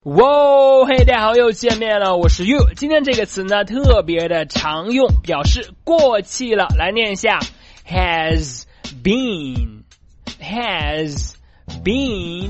哇，嘿，大家好，又见面了，我是 You。今天这个词呢特别的常用，表示过气了。来念一下 has been has been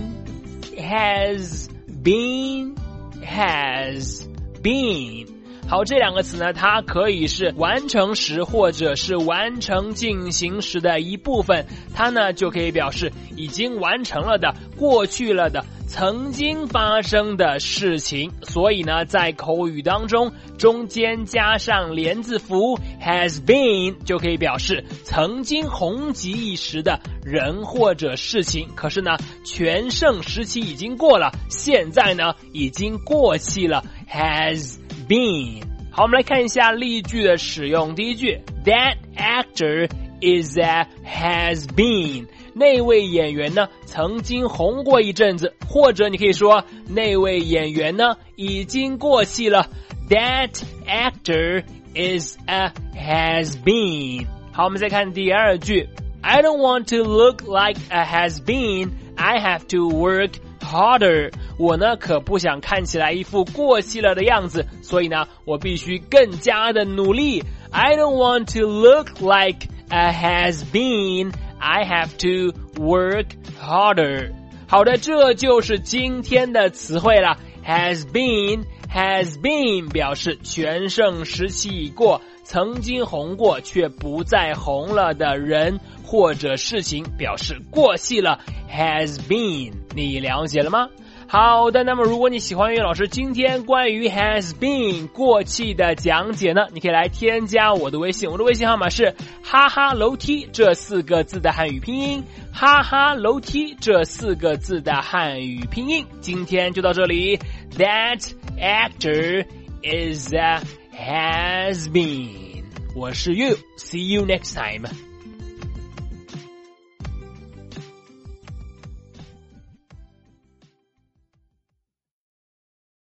has been has been。好，这两个词呢，它可以是完成时或者是完成进行时的一部分，它呢就可以表示已经完成了的、过去了的、曾经发生的事情。所以呢，在口语当中，中间加上连字符 has been 就可以表示曾经红极一时的人或者事情。可是呢，全盛时期已经过了，现在呢已经过气了 has been。 好，我们来看一下例句的使用。第一句 That actor is a has been， 那位演员呢曾经红过一阵子，或者你可以说那位演员呢已经过气了。 That actor is a has been。 好，我们再看第二句 I don't want to look like a has been， I have to work harder。 我呢可不想看起来一副过气了的样子，所以呢我必须更加的努力。 I don't want to look like a has been， I have to work harder。 好的，这就是今天的词汇了。 has been 表示全盛时期已过，曾经红过却不再红了的人或者事情，表示过气了 has been。 你了解了吗？好的，那么如果你喜欢岳老师今天关于 has been 过气的讲解呢，你可以来添加我的微信，我的微信号码是哈哈楼梯这4个字的汉语拼音，哈哈楼梯这4个字的汉语拼音。今天就到这里。 That actor is a has been。 我是 You， see you next time。